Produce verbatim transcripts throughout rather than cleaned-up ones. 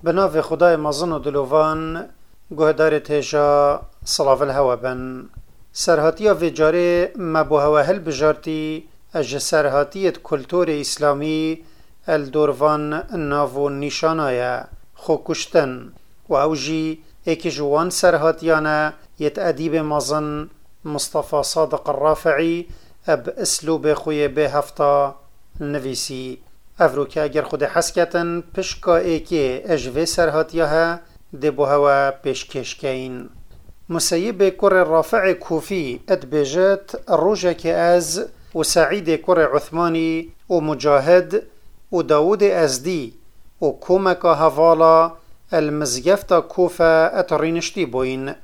بناف خدای مزن و دلوان گهدار تیجا صلاف الهوا بن سرهاتیا و جاره مبوهوه هل بجارتی اج سرهاتیت کلتور اسلامی الدوروان ناو نیشانایا خو کشتن و اوجی ایک جوان سرهاتیانا یت ادیب مزن مصطفى صادق الرافعي اب اسلوب خوی به هفتا نویسی افرو که اگر خود حسکتن پشکا ایکی اجوه سرهاتیاها دبو هوا پیشکش کین مسیب کر رافع کوفی اد بجت روژه که از و سعید کر عثمانی و مجاهد و داود ازدی و کومک هوالا المزگفت کوفه اترینشتی بوین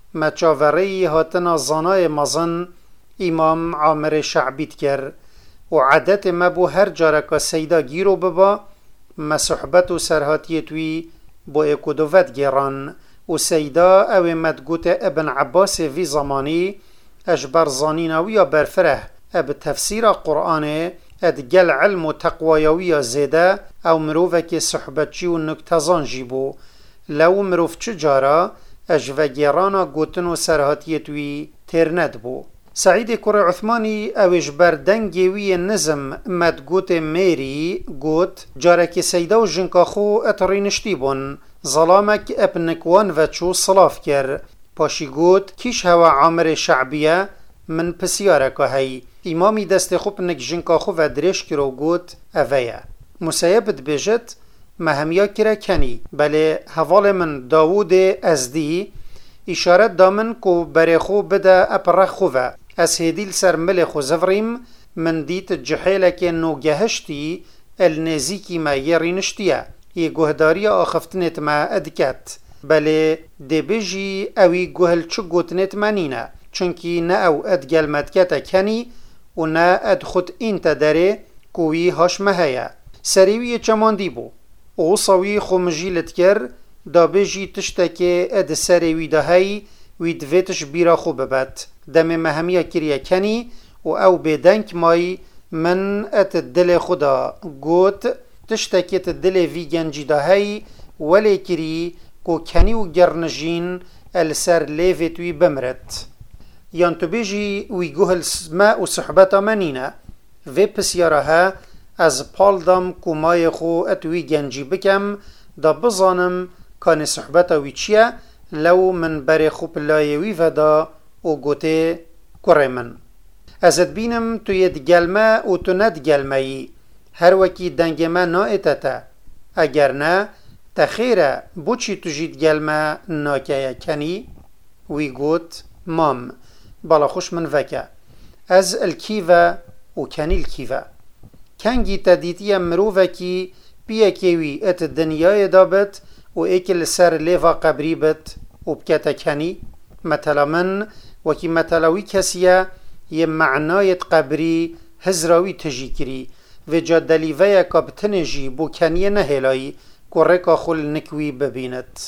مچاوری هاتنا زانای مزن امام عامر شعبیت کر و عادت مبو هر جارکا سیدا گیرو ببا مسحبت و سرهاتیتوی بو اکودوت گیران و سیدا او مدگوت ابن عباس وی زمانی اجبر زانیناوی برفره اب تفسیر قرآن ادگل علم و تقویاوی زیده او مروفک صحبتچی و نکتزان جیبو لو مروف چجارا اجوه گیرانا گوتن و سرهاتیتوی ترند بو سعید کر عثمانی اوش بردنگی وی نظم مدگوت میری گوت جارک سیدا و جنکاخو اترینشتی بون ظلامک ابنکوان و چو صلاف کر پاشی گوت کیش هوا عامر شعبیه من پسیارکا هی امامی دست خوب نک جنکاخو و درش کرو گوت اویا مسیبت بجت مهمیا کرا کنی بله حوال من داوود ازدی اشارت دامن کو برخو بده اپرخ خوه از هدیل سر ملخ و زفریم من دیت جحیله که نو گهشتی النزیکی ما یرینشتیه یه گهداری آخفتنت ما ادکت بله دبجی اوی گهل چو گوتنت منینه چونکی نه او ادگل مدکت کنی و نه اد خود این تداره کوی هاش مهیه سریوی چمان دی بو او صوی خمجیلت کر دا بجی تشتکه اد سریوی دهی وی دویتش بیرا خوب ببت دم مهمیه کریه کنی و او بدنک مای من ات دل خدا گوت تشتکه ت دل وی گنجی دهی ولی کری کو کنی و گرنجین السر لیویت وی بمرت یان تو بیجی وی گوهل سما و صحبتا منینه وی پسیارها از پال دام کو مای خو ات وی گنجی بکم دا بزانم کان صحبتا وی چیه لو من بر خوب لایوی ودا او گوته کره من ازت بینم تو ید گلمه و تو ند گلمه هر وکی دنگ ما نا اتتا اگر نه تخیره بوچی تو جید گلمه ناکه کنی وی گوت مام بالا خوش من وکه از الکیوه و کنی الکیوه کنگی تدیتی مروفکی بیه کیوی ات دنیای دابت و ایکل سر لیفا قبری بت و بکتا کنی مثلا من وکی مثلاوی کسیه یه معنایت قبری هزراوی تجی کری و جا دلیوه کابتنجی بو کنیه نهلایی کرکا خل نکوی ببیند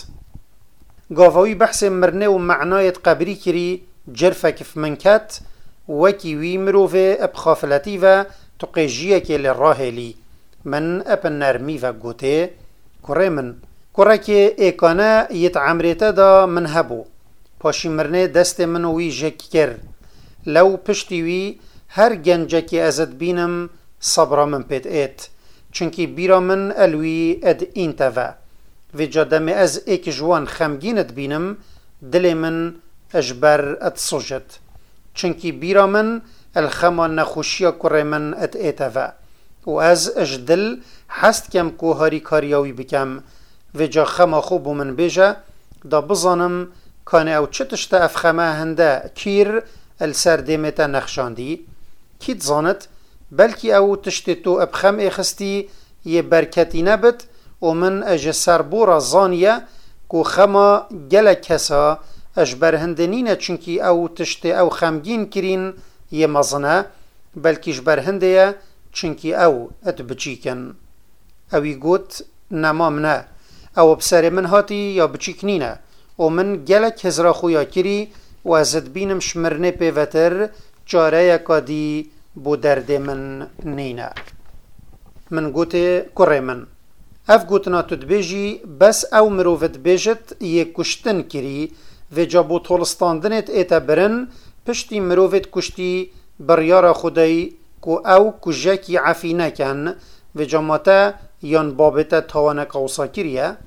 گاواوی بحث مرنه و معنایت قبری کری جرفک فمنکت وکی وی مروفه ابخافلتی و تقیجیه که لراهلی من اب نرمی و گوته کره من کره که ایکانه یت عمریته دا من هبو پاشی مرنه دست منوی جک کر لو پشتی وی هر گنجه که ازت بینم صبر من پید ایت چونکی بیرا من الوی اد این توا و جادم از ایک جوان خمگینت بینم دل من اجبر اد سجد چونکی بیرا من الخما نخوشیا کره من اد ایتوا و از اجدل حست کم کو هاری کاریاوی بکم و جا خما خوب من بیجه دا بزانم کانه او چتشت افخمه هنده کیر السر دیمتا نخشاندی کیت زانت بلکی او تشت تو ابخم اخستی یه برکتی نبت و من اج سربورا زانیه کو خما گل کسا اجبر هندنینه چونکی او تشت او خمگین کرین یه مزنه بلکی اجبر هنده چونکی او ات بچیکن اوی گوت نمام نه او بسر من هاتی یا بچیکنینه و من گلک هزرا خویا کری و ازت بینم شمرنه پیوتر چاره یکادی بو درد من نینه من گوته کره من اف گوتنا تدبیجی بس او مروفت بیجت یک کشتن کری و جابو طولستاندنت ایتا برن پشتی مروفت کشتی بریار خدای کو او کجاکی عفی نکن و جاماتا یان بابتا تاوانا قوصا کریه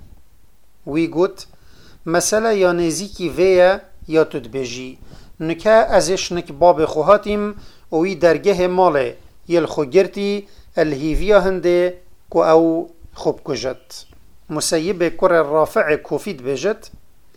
وی گوت مثلا یا نزیکی ویا یا تدبیجی نکه ازش نک باب خوهاتیم وی درگه ماله یل خو گرتی الهیویا هنده کو او خوب کجت مسیب کر رافع کوفید بجت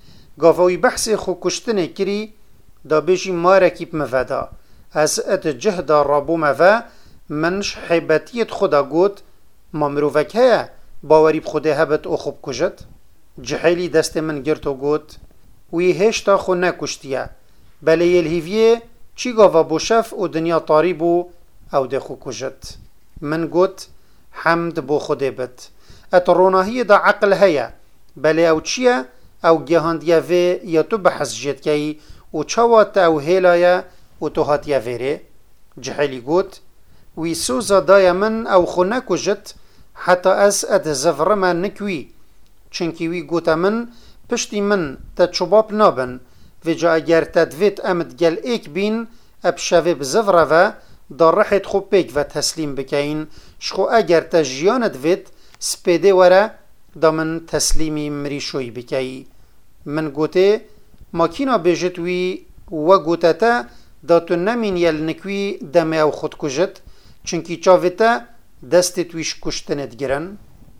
گاوی بحث خو کشتنه کری دا بجی مارکیب مفدا از ات جهدا رابو مفا منش حیبتیت خدا گوت ما مروفک هیا باوری بخوده هبت او خوب کجت جحیلی دست من گرتو گوت وی هشتا خو نکشتیه بله یلهیویه چی گاوا بوشف و دنیا طاری بو او ده خو کجت من گوت حمد بو خوده بت ات روناهی دا عقل هیا بله او چیه او گهاندیه وی یا تو بحث جد که و چاوات او هیلایا و تو هاتیه ویره جحیلی گوت وی سوزا دای من او خو نکجت حتی از ات زفرم نکوی چنکی وی گوتا من پشتی من تا چوباب نابن و جا اگر تدویت امد گل ایک بین اب شوی بزفره و دار رحت خوب پیک و تسلیم بکین شخو اگر تا جیاند وید سپیده وره دا من تسلیمی مریشوی بکی من گوته ماکینا بیجت وی و گوته تا دا تو نمین یل نکوی دم او خود کجت چنکی چاویتا دست تویش کشتنت گرن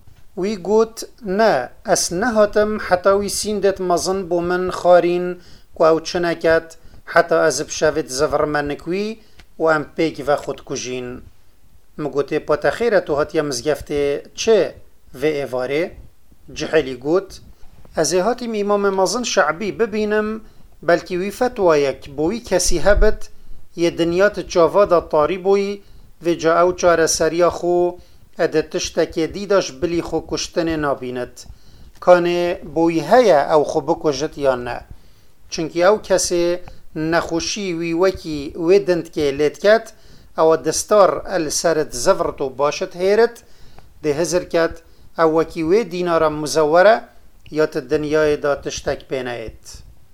وی گوت نه اس نهاتم حتی وی سیندت مزن بو من خارین کو او چنکت حتی از بشوید زفر من نکوی و ام پیک و خود کجین مگوته پا خیره تو هاتیا مزگفته چه و ایواره جحیلی گوت از هاتیم امام مزن شعبی ببینم بلکی وی فتوایک بوی کسی هبت یه دنیات جاوادا طاری بوی و جا او چاره سریا خو اده تشتکی دیداش بلی خو کشتن نابیند کانه بوی هیا او خو بکجت یا نه چونکی او کسی نخوشی وی وکی ویدند که لیت او دستار السرد زفرتو باشد هیرت ده هزر کت او وکی وی دینار مزوره یا تدنیای دا تشتک بینایت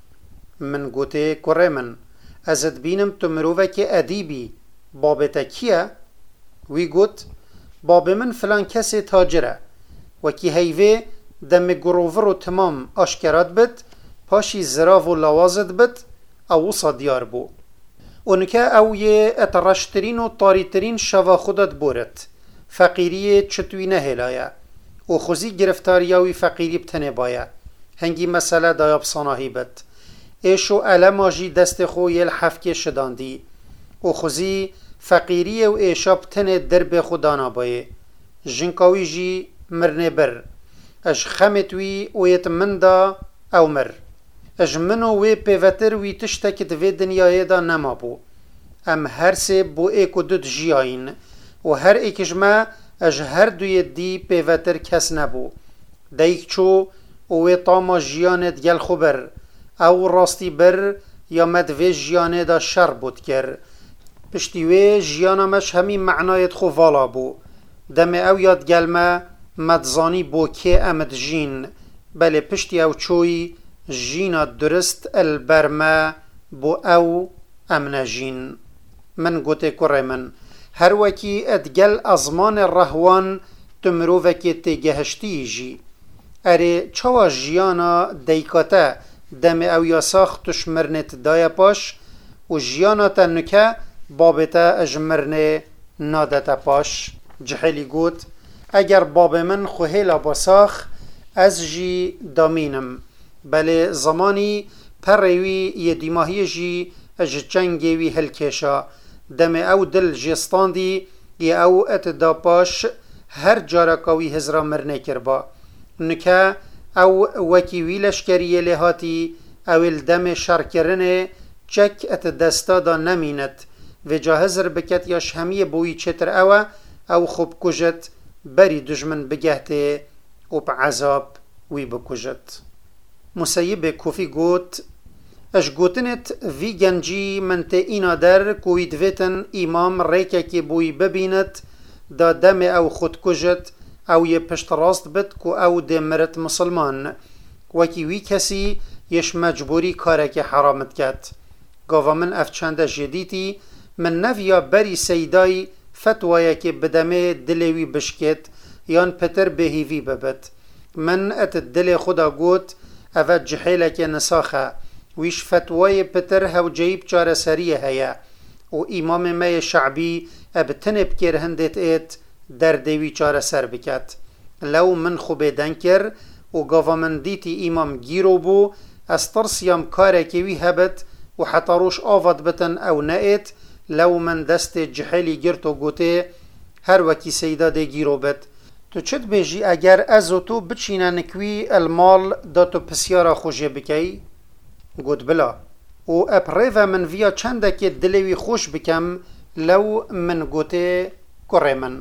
من گوته کره من ازد بینم تو مروفه که ادیبی بابتا کیه؟ وی گوت باب من فلان کسی تاجره وکی هیوه دم گروور و تمام آشکرات بد پاشی زراف و لوازد بد او وصا دیار بو اونکه او یه اترشترین و طاریترین شوا خودت بورد فقیری چطوی نهلایا و خوزی گرفتاریاوی فقیری بتنه بایا هنگی مسئله دایاب صناهی بد ایشو علماجی دست خو یل حفک شداندی و خوزی فقیری و ایشا بتنه درب خودانا بایه جنکاوی جی مرنه بر اش خمتوی و یت من دا او مر اج منو وی پیوتر وی تشتک دوی دنیای دا نما بو ام هر سه بو ایکو دود جیاین و هر ایکجما اج هر دوی دی پیوتر کس نبو دیک چو وی تاما جیانت گل خوبر او راستی بر یا مدوی جیانه دا شر بود کر پشتی وی جیانمش همی معنایت خو والا بو دم او یاد گلمه مدزانی بو که امد جین بله پشتی او چوی جینا درست البرما بو او امن جین من گوته کره من هر وکی ادگل ازمان رهوان تمرو وکی تگهشتی جی اره چوا جیانا دیکاته دم او یا ساختش مرنت دای پاش و جیانا تا نکه بابتا اجمرنه نادتا پاش جحلی گوت اگر باب من خوهیلا باساخ از جی دامینم بله زمانی پروی یه دیماهی جی اج چنگی وی هلکشا دم او دل جستاندی یه او اتدا پاش هر جارکاوی هزرا مرنه کربا نکه او وکی وی لشکریه لحاتی او الدم شرکرنه چک ات دستا دا نمینت و جاهزر بکت یا شهمی بوی چتر اوه او خوب کجت بری دجمن بگهته و بعذاب وی بکجت مسیب کوفی گوت اش گوتنت وی گنجی منت اینا در کوی دویتن امام ریکه که بوی ببیند دا دم او خود کجت او یه پشت راست بد کو او ده مرت مسلمان وکی وی کسی یش مجبوری کاره که حرامت کد. گاوا من اف چنده جدیدی من نویا بری سیدای فتوایی که بدمه دلوی بشکت یان پتر بهیوی ببد. من ات دل خدا گوت اوه جحیله که نساخه ویش فتوای پتر هو جیب چاره سریه هیا و امام می شعبی ابتنه بکر هندت ایت در دیوی چاره سر بکت. لو من خوبه دنکر و گاوا من دیتی امام گیرو بو از ترسیم کاره که وی هبت و حتی روش آفاد بتن او نایت لو من دست جحیلی گرت و گوته هر وکی سیده ده گیرو بد. تو چت بیجی اگر از تو بچینه نکوی المال دا تو پسیارا خوشه بکی؟ گوت بلا و اپریو من ویا چنده که دلوی خوش بکم لو من گوته کره من.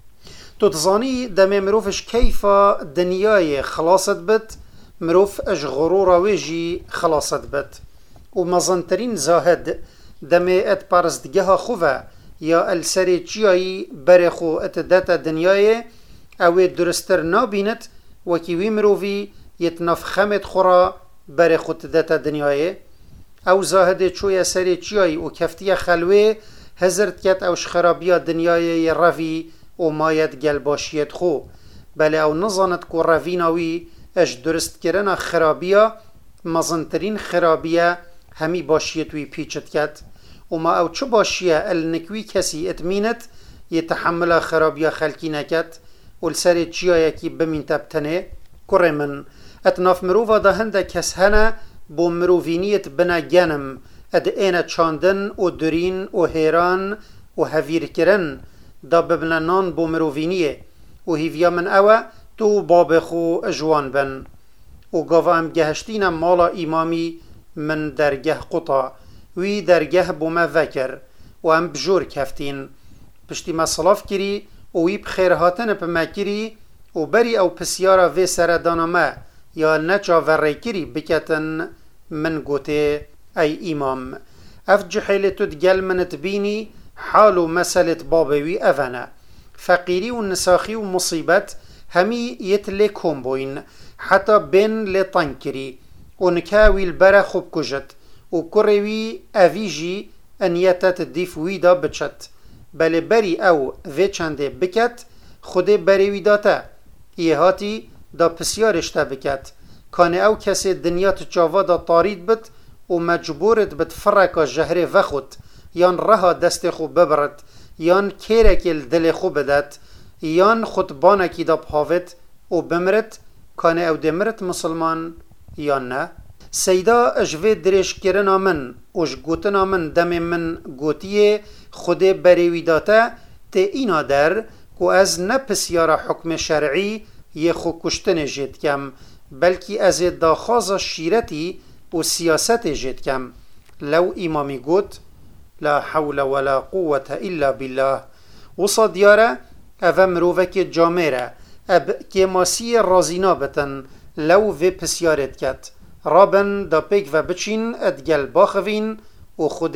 تو تزانی دم مروفش کیفا دنیای خلاصت بد مروف اش غرورا ویجی خلاصت بد و مزنترین زاهد دم ات پارستگه خوفه یا السری چیایی برخو ات داتا دنیای او درستر نابیند وکی وی مروفی یتناف خمت خورا برخو داتا دنیای او زاهد چوی سری چیایی و کفتی خلوه هزرد کت اوش خرابیا دنیای روی و ماید گل باشیت خو بله او نظانت کو روی ناوی اش درست کرن خرابیا مزنترین خرابیا همی باشیت وی پیچت کت و ما او چه باشیه النکوی کسی اتمینت یتحمل خرابیا خلکی نکت و لسر چیایی که بمین تبتنه کره من اتناف مروفا دا هنده کس هنه بو مروفینیت بنا گنم اد اینه چاندن و درین و هیران و هویر کرن دا ببنا نان بو مروفینیه و هیویا من اوه تو باب خو اجوان بن و گاوا ام گهشتین مالا امامی من درگه قطع وی درگه بو ما وکر و ام بجور کفتین پشتی ما صلاف کری و وی بخیرهاتن پا کری و بری او پسیارا وی سردانا ما یا نچا وری کری بکتن من گوته ای امام اف جحیلتو دگل منت بینی حالو مسالت بابوی اوانه فقیری و نساخی و مصیبت همی یتلی کم بوین حتی بین لطن کری و نکاوی البره خوب کجت و کروی اویجی انیتت دیف ویدا بچت بله بری او وی چنده بکت خوده بری ویداته یه هاتی دا پسیارشتا بکت کانه او کسی دنیات چاوا دا تارید بد و مجبورت بد فرکا جهره وخود یان رها دست خوب ببرد یان کیرکل دل خوب بدد یان خطبانکی دا بحاوت و بمرد کانه او دمرد مسلمان یان نه سیدا اجوه درش کرنا من اوش گوتنا من دم من گوتیه خوده بریویداته ته اینا در که از نه پسیار حکم شرعی یه خو کشتن جد کم بلکی از داخاز شیرتی و سیاست جد کم لو امامی گوت لا حول ولا قوة الا بالله وصا دیاره او مروفک جامعه اب که ماسی رازینا بتن لو و پسیارت کت رابن دا پیک و بچین ادگل باخوین و خود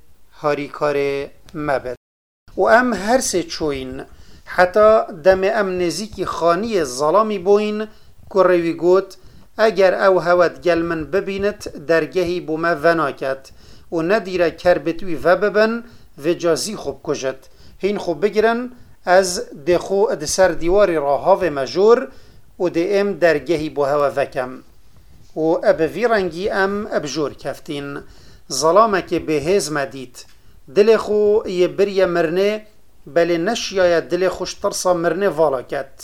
هاریکار مبد و ام هر سه چوین حتی دم ام نزیکی خانی ظلامی بوین کروی گوت اگر او هود گل من ببینت درگهی بو ما وناکت و ندیره کربتوی و ببن و جازی خوب کجت هین خوب بگیرن از دخو اد سر دیواری راها و مجور و ده ام درگهی بو هوا وکم و ابوی رنگی ام ابجور کفتین ظلامه که به هز مدید دل خو یه بری مرنه بله نشیای دل خوش ترسا مرنه والا کت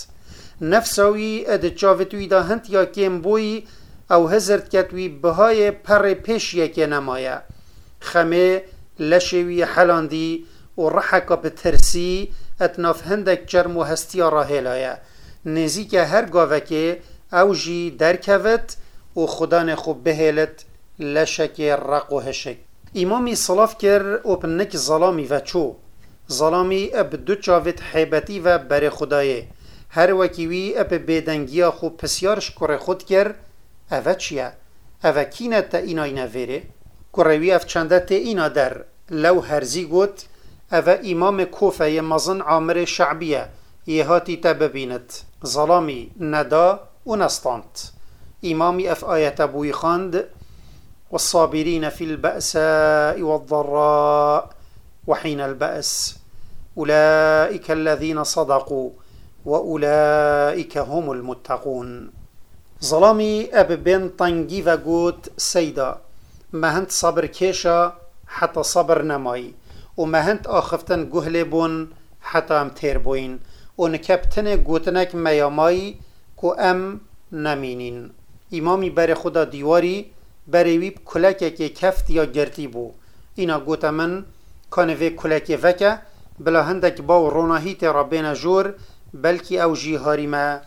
نفسوی اد چاوتوی دا هنت یا کم بوی او هزرد کتوی بهای پر پیش یکی نمایه خمه لشوی حلاندی و رحکا بترسی اتناف هندک جرم و هستیا راهلایه نزیک هر گاوه که او جی درکوت و خدا خوب بهلت لشک رق و هشک امامی صلاف کر و پنک ظلامی و چو ظلامی اب دو چاوت حیبتی و بر خدایه هر وکیوی اب بیدنگیا خوب پسیارش کره خود کر اوه چیه؟ اوه کینه تا اینا اینا ویره؟ کروی اف چنده تا اینا در لو هرزی گوت اوه امام کوفه مزن عامر شعبیه يهاتي تببينت ظلامي ندا ونستانت إمامي أف آية بوي خاند والصابرين في البأساء والضراء وحين البأس أولئك الذين صدقوا وأولئك هم المتقون ظلامي أب بن طنجي وقوت سيدا ما هنت صبر كيشا حتى صبر نماي وما هنت آخفتن قهلبون حتى ام تيربوين ونكبتن قوتنك مياماي كو ام نمينين امامي بر خدا دیواری بر ویب کلکه که کفت یا گرتی بو اینا گوتا من کانوی کلکه وکه بلا هندک باو روناهیت ربین جور بلکی او جیهاری ما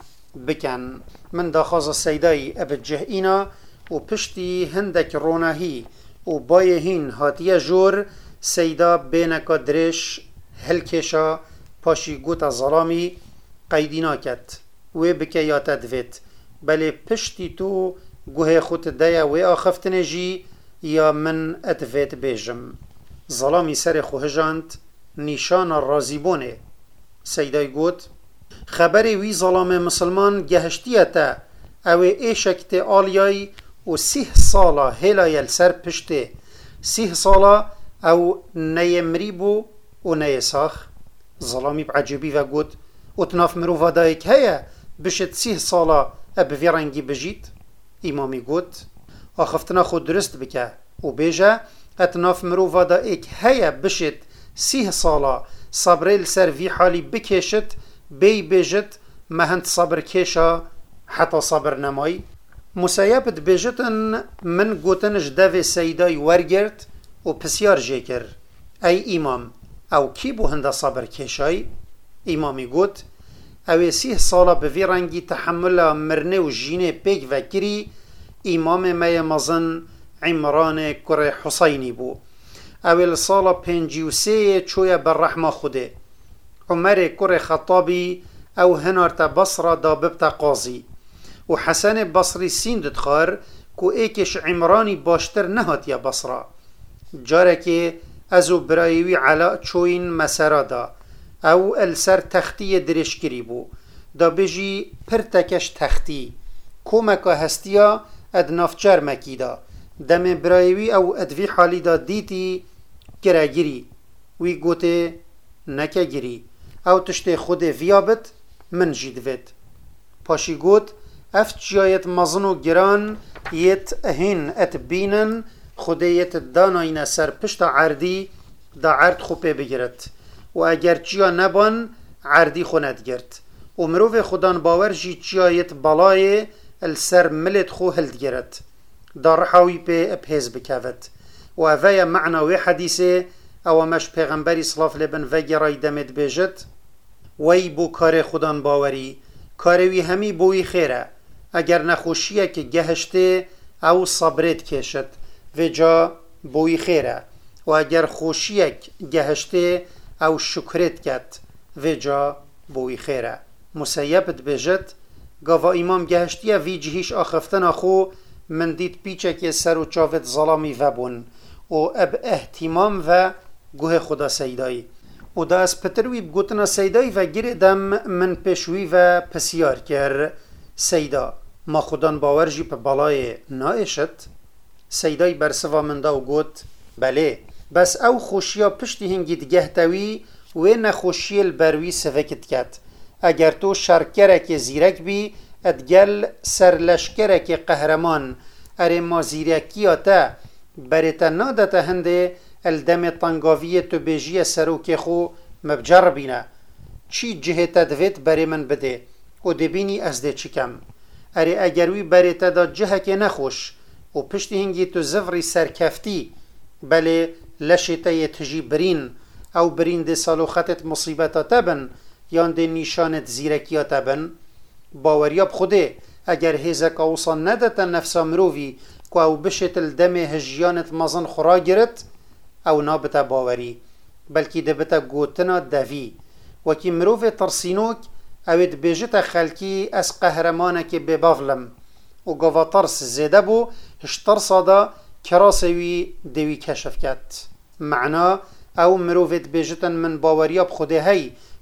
بکن من داخاز سیدای ابجه اینا و پشتی هندک روناهی و بایهین هاتیه جور سیدا بینکا درش هلکشا پاشی گوتا ظلامی قیدینا کت و بکه یا تدویت بله پشتی تو گوه خود دیا و آخفتن جی یا من اتویت بیجم ظلامی سر خوهجاند نیشان رازیبونه سیدای گوت خبری وی ظلام مسلمان گهشتیتا او ایشکت آلیای و سیه سالا هلایل سر پشته سیه سالا او نیمری بو و نیساخ ظلامی بعجبی و گوت و تناف مروفا دایک هیا بشت سیه سالا اب ویرنگی بجید امامی گوت آخفتنا خود درست بکه و بیجه اتناف مروفا دایک هیا بشت سیه سالا صبریل سر وی حالی بکشت بی بیجت مهند صبر کشا حتی صبر نمای مسایبت بیجتن من گوتنش دو سیدای ورگرد و پسیار جیکر ای امام او کی بو هنده صبر کشای امامی گوت او سیه سالا به وی رنگی تحمل مرنه و جینه پیک وکری امام می مزن عمران کره حسینی بو اول سالا پنجی و سه چویا بر رحمه خوده عمر کره خطابی او هنارت بصره داببت قاضی و حسن بصری سین ددخار کو ایکش عمرانی باشتر نهات یا بصره جاره که ازو برایوی علا چوین مسرا دا او السر تختی درشکری بو دا بجی پرتکش تختی کومکا هستیا ادنافچر مکی دا دم برایوی او ادوی حالی دا دیتی کرا گیری وی گوته نکا گیری او تشت خود ویابت من جیدوید پاشی گوت افت جایت مزنو گران یت اهین ات بینن خودیت داناین سر پشت عردی دا عرد خوبه بگیرد و اگر چیا نبان عردی خوند گرد و مروف خودان باور جی چیایت بالای السر ملت خو هلد گرد دا رحاوی پی اپهز بکوید و اوه معناوی حدیثه او مش پیغمبری صلاف لبن وگرای دمت بیجد وی بو کار خودان باوری کاروی همی بوی خیره اگر نخوشیه که گهشته او صبرت کشد و جا بوی خیره و اگر خوشیک گهشته او شکرت کد و جا بوی خیره مسیبت بجد گاوا امام گهشتیه وی جهیش آخفتن اخو من دید پیچه که سر و چاوت ظلامی و بون و اب احتمام و گوه خدا سیدایی و دا از پتروی بگوتنا سیدایی و گیردم من پشوی و پسیار کر سیدا ما خودان باورجی پا بالای نایشت سیدای برسوا من دا و گوت بله بس او خوشیا پشتی هنگی دگهتوی و نخوشی البروی سفکت کت اگر تو شرکرک زیرک بی ادگل سرلشکرک قهرمان اره ما زیرکیاتا برتا نادتا هنده الدم طنگاوی تو بیجی سروک خو مبجر بینه چی جهتا دوید بری من بده و دبینی از ده چکم اره اگروی برتا دا جهک نخوش و پشتی هنگی تو زفری سرکفتی بله لشتا یتجی برین او برین ده سالوختت مصیبتا تبن یان ده نیشانت زیرکیا تبن باوریاب خوده اگر هزک اوصان ندتا نفسا مرووی که او بشت الدم هجیانت مزن خورا گرد او نابتا باوری بلکی ده بتا گوتنا دوی وکی مروف ترسینوک اوید بیجتا خلکی از قهرمانه که ببافلم و گوا ترس زیده بو هش ترسا دا کراسوی دوی کشف کت معنا او مروفت بیجتن من باوریاب خوده هی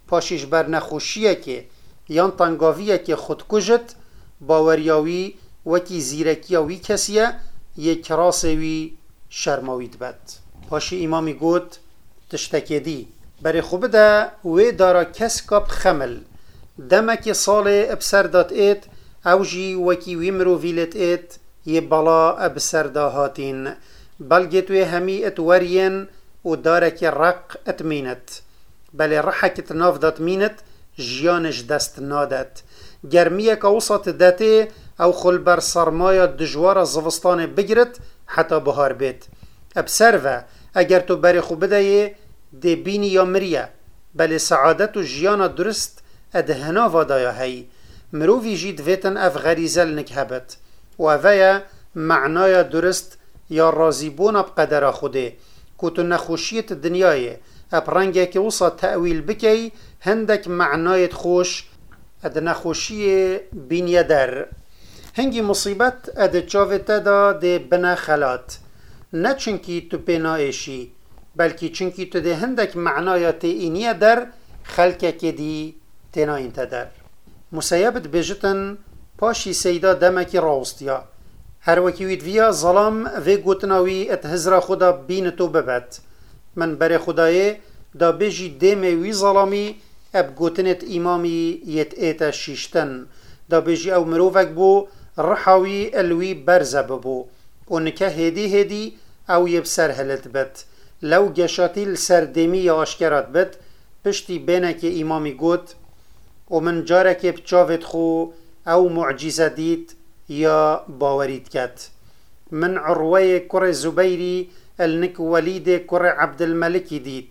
پاشیش بر نخوشیه که یان تنگاویه که خود کجت باوریاوی وکی زیرکیاوی کسیه یک راسوی شرماوید بد. پاشی امامی گوت تشتکی دی بری خوب ده وی دارا کس کابت خمل دمک سال ابسر دات ایت او جی وکی ویمرو ویلت ایت یه بلا ابسر دا هاتین بلگت وی همی ات ورین و دارک رق اتمینت بلی رحکت ناف دات مینت جیانش دست نادت گرمیه که وسط داته او خل بر سرمایه دجوار زوستان بگرت حتی بهار بیت ابسر و اگر تو بری خوب ده ده بینی یا مریه بلی سعادت و جیان درست ادهنا وادایا هی مروفی جید ویتن اف غریزل نکهبت و اویا معنای درست یا رازیبون بقدر خوده که تو نخوشیت دنیای اب رنگه که وصا تأویل بکی هندک معنایت خوش اد نخوشی بینیه در هنگی مصیبت اد چاوته دا ده بنا خلات نه چنکی تو پینایشی بلکی چنکی تو ده هندک معنایت اینیه در خلکه که دی تناین تدر مسیبت بجتن پاشی سیدا دمکی راوستیا هر وکی وید ویا ظلام و گوتناوی ات هزرا خدا بین تو ببت من بر خدای دا بجی دیم وی ظلامی اب گوتنت امامی یت ایتا شیشتن دا بجی او مروفک بو رحاوی الوی برزه ببو و نکه هدی هدی او یب سر هلت بت لو گشاتی لسر دیمی آشکرات بت پشتی بینه که امامی گوت و من جاره که بچاوت خو او معجزه دید یا باورید کت من عروه کر زبیری النک ولید کر عبدالملکی دید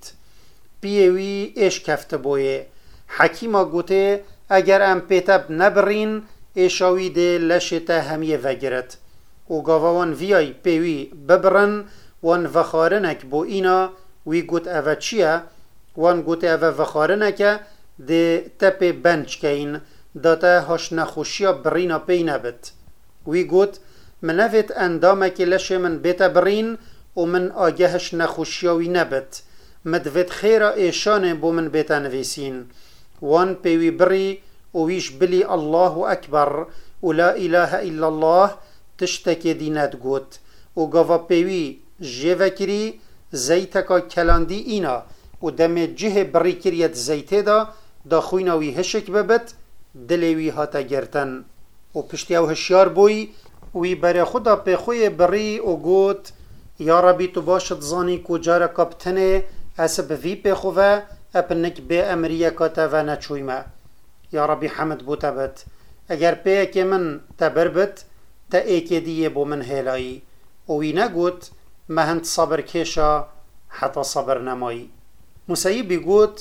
پیوی ایش کفت بویه حکیما گوته اگر ام پیتب نبرین ایشاوی ده لشتا همیه وگرد و گاوان ویای پیوی ببرن وان وخارنک بو اینا وی گوت اوه چیه وان گوت اوه وخارنکه ده تپ بنچ کین داتا هاش نخوشیا برینا پی نبت وی گوت منفت اندامه لش من بیتا برین و من آگهش نخوشیاوی نبت مدوت خیره ایشانه بو من بیتا نویسین وان پیوی بری و ویش بلی الله اکبر و لا اله الا الله تشتک دینت گوت و گاوا پیوی جیوه کری زیتکا کلاندی اینا و دم جه بری کریت زیته دا دا خویناوی هشک ببت دلوی هاتا گرتن و پشتی او هشیار بوی وی بر خدا پی خوی بری و گوت یا ربی تو باشد زانی کجا کپتنه اسب وی پی خوه اپنک بی امریه کاتا و نچویمه یا ربی حمد بوتا بت اگر پی که من تبر بت تا ایک دیه بو من هلایی و وی نگوت مهند صبر کشا حتی صبر نمایی مسیبی گوت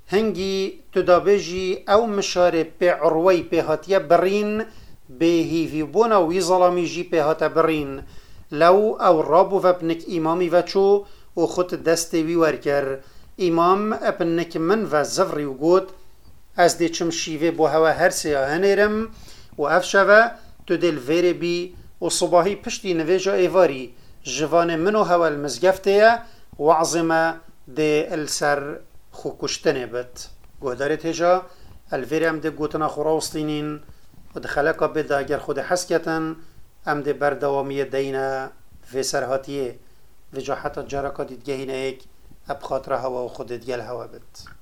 هنگی تو دابجی او مشاره پی عروی پی هاتیه برین به هیوی بونا وی ظلامی جی پی هاتا برین لو او رابو و ابنک امامی و چو و خود دست وی ورکر امام ابنک من و زفری و گود از دی چم شیوه بو هوا هر سیاه هنیرم و افشوه تو دل ویره بی و صباحی پشتی نویجا ایواری جوان منو هوا المزگفته و عظمه دی السر خو کشتنه بد گهدارت هجا الویره هم دی گوتنا خوراوستینین و دخلقا بده اگر خود حسکتن ام دی بردوامی دینه و سرهاتیه و جا حتی جارکا دیدگهینه ایک اب خاطر هوا و خود دیگل هوا بد